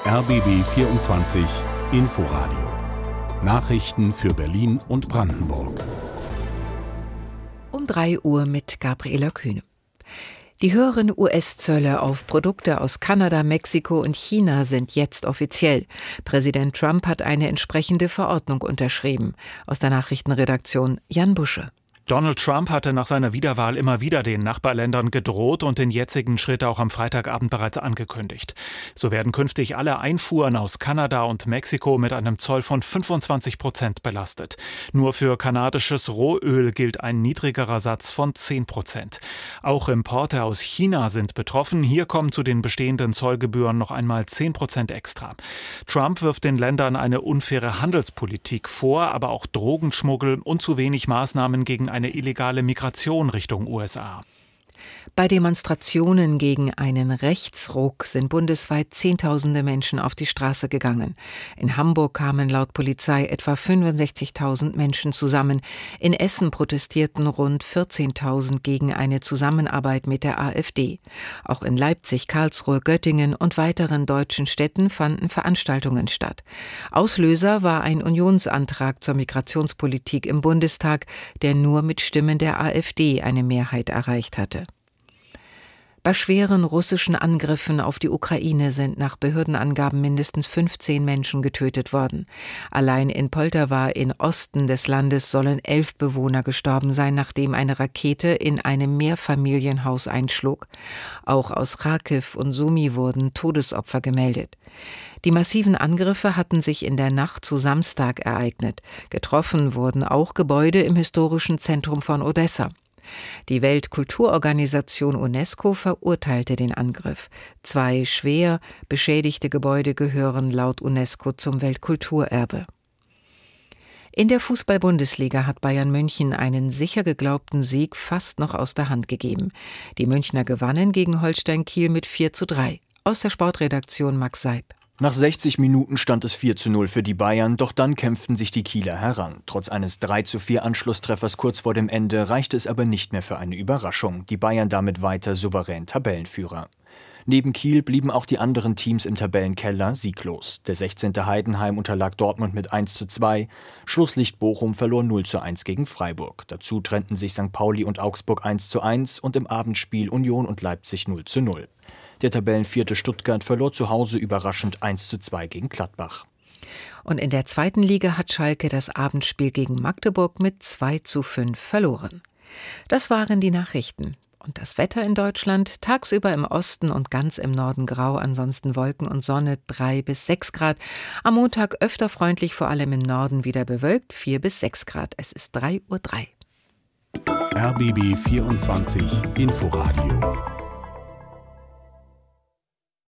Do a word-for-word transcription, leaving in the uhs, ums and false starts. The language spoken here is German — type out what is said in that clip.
R B B vierundzwanzig Inforadio. Nachrichten für Berlin und Brandenburg. Um drei Uhr mit Gabriela Kühne. Die höheren U S-Zölle auf Produkte aus Kanada, Mexiko und China sind jetzt offiziell. Präsident Trump hat eine entsprechende Verordnung unterschrieben. Aus der Nachrichtenredaktion Jan Busche. Donald Trump hatte nach seiner Wiederwahl immer wieder den Nachbarländern gedroht und den jetzigen Schritt auch am Freitagabend bereits angekündigt. So werden künftig alle Einfuhren aus Kanada und Mexiko mit einem Zoll von fünfundzwanzig Prozent belastet. Nur für kanadisches Rohöl gilt ein niedrigerer Satz von zehn Prozent. Auch Importe aus China sind betroffen. Hier kommen zu den bestehenden Zollgebühren noch einmal zehn Prozent extra. Trump wirft den Ländern eine unfaire Handelspolitik vor, aber auch Drogenschmuggel und zu wenig Maßnahmen gegen eine illegale Migration Richtung U S A. Bei Demonstrationen gegen einen Rechtsruck sind bundesweit Zehntausende Menschen auf die Straße gegangen. In Hamburg kamen laut Polizei etwa fünfundsechzigtausend Menschen zusammen. In Essen protestierten rund vierzehntausend gegen eine Zusammenarbeit mit der AfD. Auch in Leipzig, Karlsruhe, Göttingen und weiteren deutschen Städten fanden Veranstaltungen statt. Auslöser war ein Unionsantrag zur Migrationspolitik im Bundestag, der nur mit Stimmen der AfD eine Mehrheit erreicht hatte. Bei schweren russischen Angriffen auf die Ukraine sind nach Behördenangaben mindestens fünfzehn Menschen getötet worden. Allein in Poltawa im Osten des Landes sollen elf Bewohner gestorben sein, nachdem eine Rakete in einem Mehrfamilienhaus einschlug. Auch aus Charkiw und Sumy wurden Todesopfer gemeldet. Die massiven Angriffe hatten sich in der Nacht zu Samstag ereignet. Getroffen wurden auch Gebäude im historischen Zentrum von Odessa. Die Weltkulturorganisation UNESCO verurteilte den Angriff. Zwei schwer beschädigte Gebäude gehören laut UNESCO zum Weltkulturerbe. In der Fußball-Bundesliga hat Bayern München einen sicher geglaubten Sieg fast noch aus der Hand gegeben. Die Münchner gewannen gegen Holstein Kiel mit vier zu drei. Aus der Sportredaktion Max Seib. Nach sechzig Minuten stand es vier zu null für die Bayern, doch dann kämpften sich die Kieler heran. Trotz eines drei zu vier Anschlusstreffers kurz vor dem Ende reichte es aber nicht mehr für eine Überraschung. Die Bayern damit weiter souverän Tabellenführer. Neben Kiel blieben auch die anderen Teams im Tabellenkeller sieglos. Der sechzehnte Heidenheim unterlag Dortmund mit eins zu zwei. Schlusslicht Bochum verlor null zu eins gegen Freiburg. Dazu trennten sich Sankt Pauli und Augsburg eins zu eins und im Abendspiel Union und Leipzig null zu null. Der Tabellenvierte Stuttgart verlor zu Hause überraschend eins zu zwei gegen Gladbach. Und in der zweiten Liga hat Schalke das Abendspiel gegen Magdeburg mit zwei zu fünf verloren. Das waren die Nachrichten. Und das Wetter in Deutschland, tagsüber im Osten und ganz im Norden grau, ansonsten Wolken und Sonne drei bis sechs Grad. Am Montag öfter freundlich, vor allem im Norden wieder bewölkt, vier bis sechs Grad. Es ist drei Uhr drei. R B B vierundzwanzig Inforadio